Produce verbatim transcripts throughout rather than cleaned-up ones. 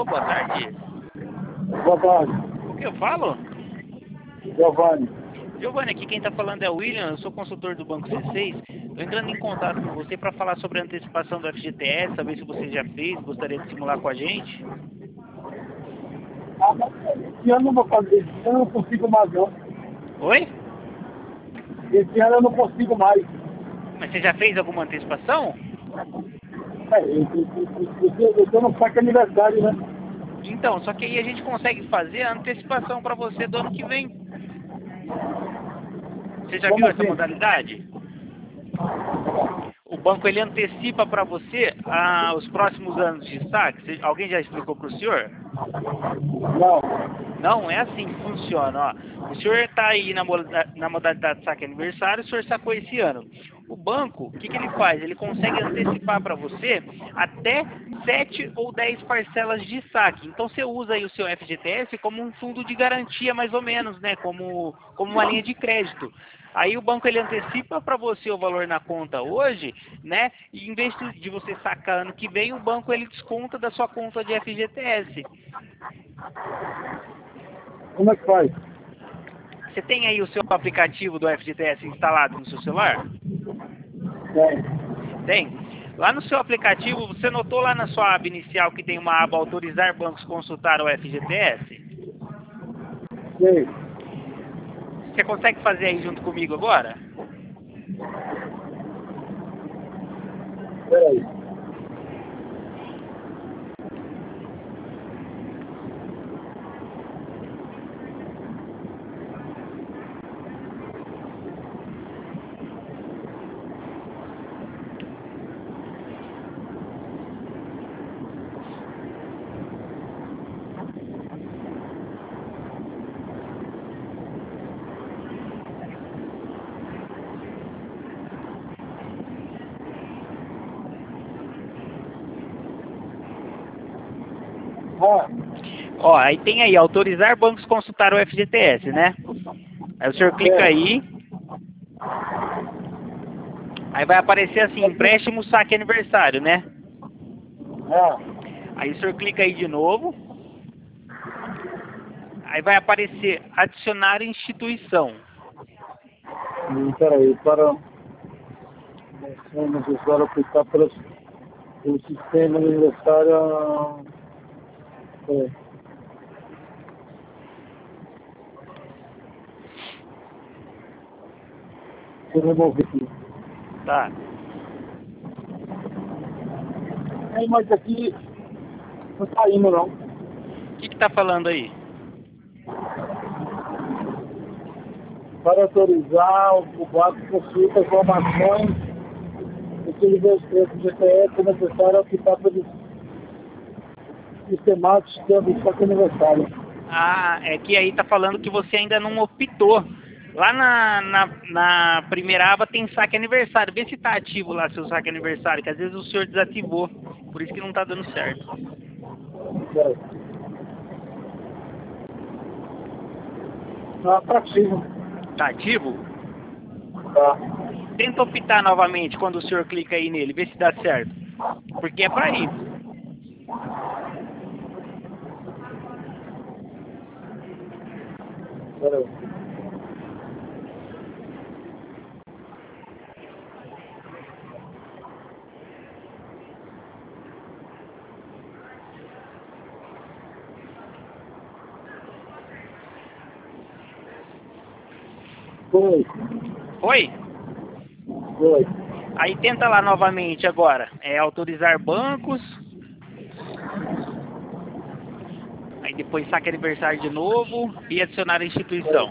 Alô, boa tarde. Boa tarde. O que eu falo? Giovanni. Giovanni, aqui quem está falando é o William, eu sou consultor do Banco C seis. Estou entrando em contato com você para falar sobre a antecipação do F G T S, saber se você já fez, gostaria de simular com a gente. Ah, mas esse ano eu não vou fazer, esse ano eu não consigo mais não. Oi? Esse ano eu não consigo mais. Mas você já fez alguma antecipação? É, eu, eu, eu, eu, eu tô no saque aniversário, né? Então, só que aí a gente consegue fazer a antecipação para você do ano que vem. Você já Como viu essa assim? modalidade? O banco ele antecipa para você ah, os próximos anos de saque. Você- Alguém já explicou para o senhor? Não. Não, é assim que funciona. Ó. O senhor está aí na, moda- na modalidade de saque aniversário, o senhor sacou esse ano. O banco, o que, que ele faz? Ele consegue antecipar para você até sete ou dez parcelas de saque. Então você usa aí o seu F G T S como um fundo de garantia, mais ou menos, né? Como, como uma linha de crédito. Aí o banco ele antecipa para você o valor na conta hoje, né? E em vez de você sacar ano que vem, o banco ele desconta da sua conta de F G T S. Como é que faz? Você tem aí o seu aplicativo do F G T S instalado no seu celular? É. Tem. Lá no seu aplicativo, você notou lá na sua aba inicial que tem uma aba autorizar bancos consultar o F G T S? Sei. Você consegue fazer aí junto comigo agora? Peraí. Ah, Ó, aí tem aí, autorizar bancos consultar o F G T S, né? Aí o senhor clica é. aí. Aí vai aparecer assim, empréstimo, saque aniversário, né? Ah, Aí o senhor clica aí de novo. Aí vai aparecer adicionar instituição. hum, peraí, para é necessário aplicar para o sistema aniversário. É. Deixa eu remover aqui. Tá. É, mas aqui não tá indo não. O que que tá falando aí? Para autorizar o banco consulta informações utilizando o G P S necessário aplicar para o sistemático do saque aniversário. Ah, é que aí tá falando que você ainda não optou. Lá na, na, na primeira aba tem saque aniversário. Vê se tá ativo lá seu saque aniversário, que às vezes o senhor desativou. Por isso que não tá dando certo. É. Ah, tá ativo. Tá ativo? Tá. Tenta optar novamente quando o senhor clica aí nele, vê se dá certo. Porque é para isso. Peraí. Foi. Foi? Foi. Aí tenta lá novamente agora. É autorizar bancos. Aí depois saque aniversário de novo e adicionar a instituição.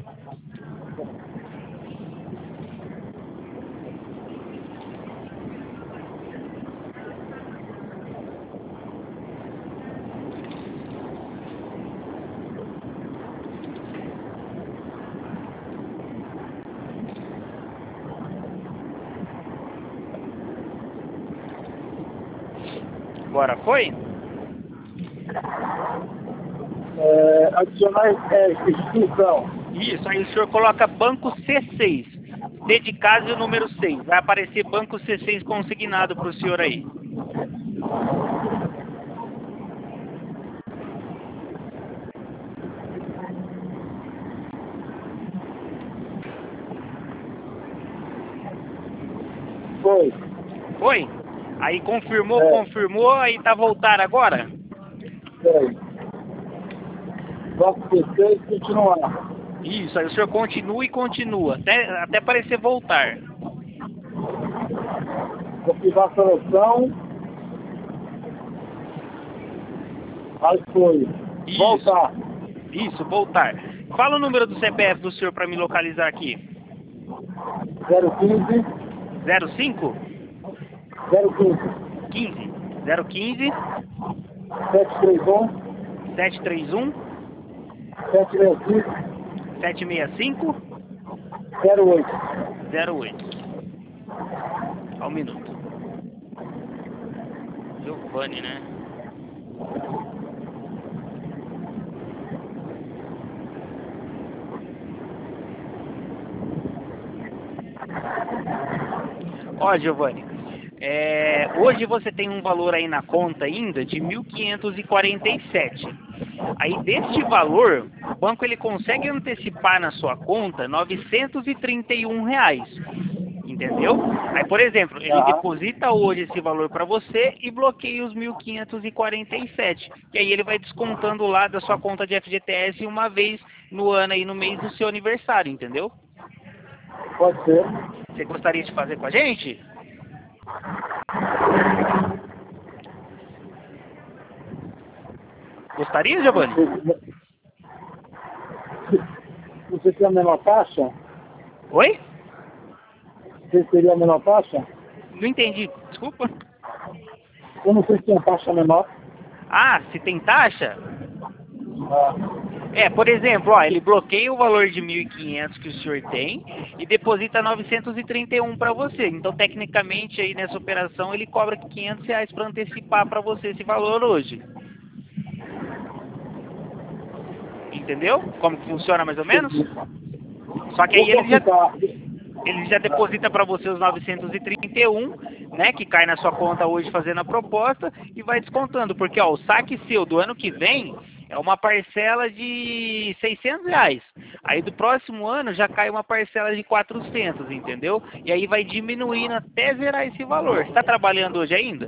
Agora foi? É, adicionar é, instituição. Isso, aí o senhor coloca banco C seis. C de casa e o número seis. Vai aparecer banco C seis consignado para o senhor aí. Foi? Aí confirmou, É. confirmou, aí tá voltar agora? Peraí. Bloco P C e continuar. Isso, aí o senhor continua e continua, até, até parecer voltar. Configurar a seleção. Aí foi. Isso. Voltar. Isso, voltar. Fala o número do C P F do senhor para me localizar aqui. zero quinze. zero cinco? zero quinze. quinze. zero quinze, sete três um. sete três um, sete seis cinco. sete seis cinco, zero oito. zero oito. Só um minuto. Giovanni, né? Ó, Giovanni, é, hoje você tem um valor aí na conta ainda de mil quinhentos e quarenta e sete. Aí deste valor, o banco ele consegue antecipar na sua conta novecentos e trinta e um reais. Entendeu? Aí, por exemplo, ele Tá. deposita hoje esse valor para você e bloqueia os mil quinhentos e quarenta e sete. E aí ele vai descontando lá da sua conta de F G T S uma vez no ano aí no mês do seu aniversário, entendeu? Pode ser. Você gostaria de fazer com a gente? Gostaria, Giovanni? Você tem a menor taxa? Oi? Você teria a menor taxa? Não entendi, desculpa. Eu não sei se tem taxa menor. Ah, se tem taxa? Ah, É, por exemplo, ó, ele bloqueia o valor de mil e quinhentos que o senhor tem e deposita novecentos e trinta e um para você. Então, tecnicamente, aí nessa operação, ele cobra quinhentos reais para antecipar para você esse valor hoje. Entendeu? Como que funciona mais ou menos? Só que aí ele já, ele já deposita para você os novecentos e trinta e um, né, que cai na sua conta hoje fazendo a proposta e vai descontando, porque ó, o saque seu do ano que vem é uma parcela de seiscentos reais. Aí do próximo ano já cai uma parcela de quatrocentos, entendeu? E aí vai diminuindo até zerar esse valor. Você está trabalhando hoje ainda?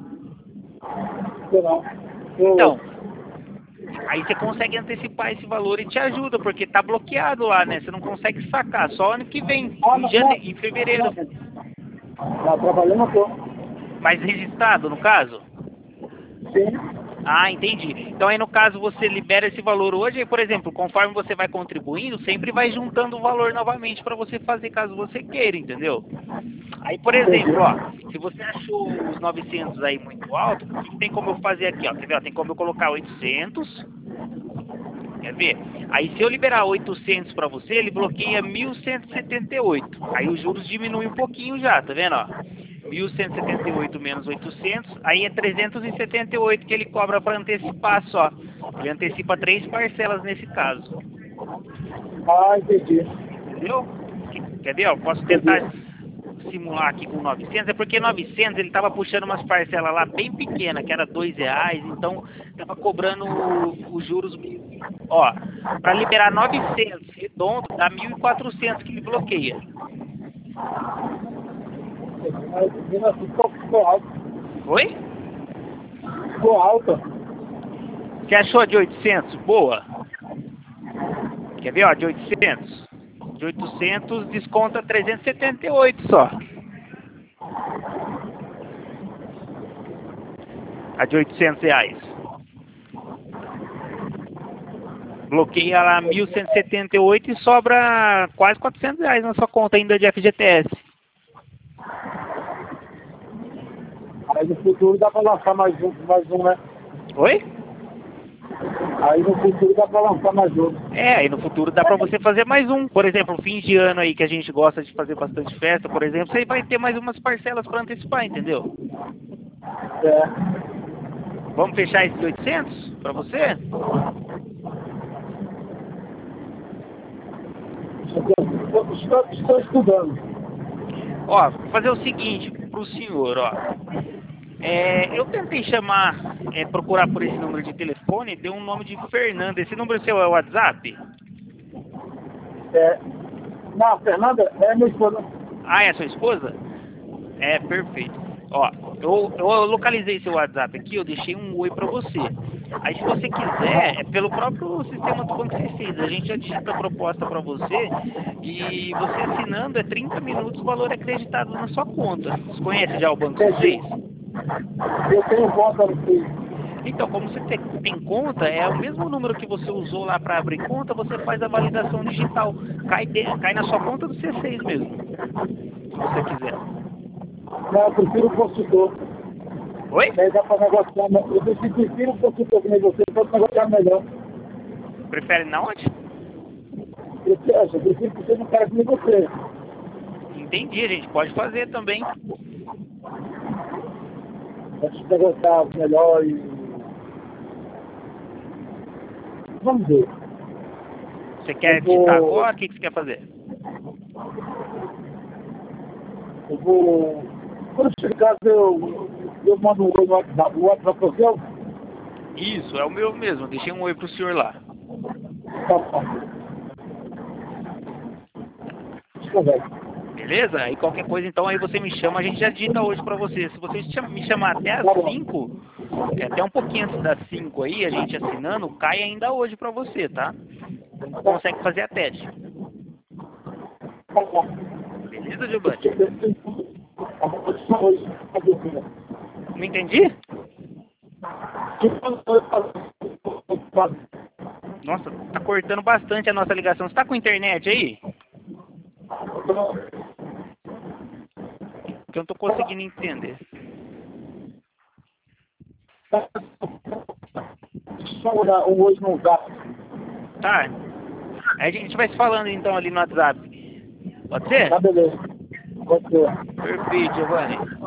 não. Eu, Então, aí você consegue antecipar esse valor e te ajuda, porque tá bloqueado lá, né? Você não consegue sacar, só ano que vem, Ah, em, não, jane... não. em fevereiro. Tá trabalhando, eu tô. Mas registrado, no caso? Sim. Ah, entendi. Então aí no caso você libera esse valor hoje e, por exemplo, conforme você vai contribuindo, sempre vai juntando o valor novamente para você fazer caso você queira, entendeu? Aí, por exemplo, ó, se você achou os novecentos aí muito alto, o que tem como eu fazer aqui, ó? Quer ver, ó? Tem como eu colocar oitocentos. Quer ver? Aí se eu liberar oitocentos para você, ele bloqueia mil cento e setenta e oito. Aí os juros diminuem um pouquinho já, tá vendo, ó? mil cento e setenta e oito menos oitocentos, aí é trezentos e setenta e oito que ele cobra para antecipar só. Ele antecipa três parcelas nesse caso. Ah, entendi. Entendeu? Quer ver? Eu posso tentar simular aqui com novecentos, é porque novecentos ele tava puxando umas parcelas lá bem pequenas, que era dois reais, então tava cobrando os juros. Ó, para liberar novecentos redondo, dá mil e quatrocentos que ele bloqueia. Mas ainda assim ficou, ficou alto. Oi? Ficou alta. Você achou de oitocentos? Boa. Quer ver, ó, de oitocentos? De oitocentos desconta trezentos e setenta e oito só. A de oitocentos reais. Bloqueia lá mil cento e setenta e oito e sobra quase quatrocentos reais na sua conta ainda de F G T S. Aí no futuro dá pra lançar mais um, mais um, né? Oi? Aí no futuro dá pra lançar mais um. É, aí no futuro dá pra você fazer mais um. Por exemplo, fim de ano aí que a gente gosta de fazer bastante festa, por exemplo, você vai ter mais umas parcelas pra antecipar, entendeu? É. Vamos fechar esse de oitocentos pra você? Estou, estou, estou estudando. Ó, vou fazer o seguinte pro senhor, ó. É, eu tentei chamar, é, procurar por esse número de telefone, deu um nome de Fernanda. Esse número seu é o WhatsApp? É. Não, Fernanda é minha esposa. Ah, é a sua esposa? É, perfeito. Ó, eu, eu localizei seu WhatsApp aqui, eu deixei um oi pra você. Aí se você quiser, é pelo próprio sistema do Banco C seis, a gente já digita a proposta pra você e você assinando é trinta minutos, o valor é acreditado na sua conta. Você conhece já o Banco C seis? Eu tenho conta no Pix. Então, como você tem, tem conta, é o mesmo número que você usou lá para abrir conta, você faz a validação digital. Cai, de, cai na sua conta do C seis mesmo, se você quiser. Não, eu prefiro o consultor. Oi? Daí dá para negociar. Eu prefiro o consultor que nem você, pode negociar melhor. Prefere na onde? Eu prefiro, eu prefiro que você não cara que nem você. Entendi, a gente pode fazer também. Pode negociar melhor e... Vamos ver. Você quer Eu vou- digitar agora? O que, que você quer fazer? Eu vou... Quando chegar em casa, eu, eu mando um oi no WhatsApp. O WhatsApp para você? Isso, é o meu mesmo. Deixei um oi pro senhor lá. Tá bom. Deixa eu ver. Beleza? Aí qualquer coisa, então, aí você me chama, a gente já digita hoje pra você. Se você chama- me chamar até às Tá bom. cinco, é, até um pouquinho antes das cinco aí, a gente assinando, cai ainda hoje pra você, tá? Consegue fazer a teste. Tá bom. Beleza, Giovanni? Tá bom, eu te chamo hoje. Não entendi? Nossa, tá cortando bastante a nossa ligação. Você tá com internet aí? Que eu não tô conseguindo entender. Só olhar um hoje no zap. Tá. Aí a gente vai se falando então ali no WhatsApp. Pode ser? Tá beleza. Pode ser. Perfeito, Giovanni.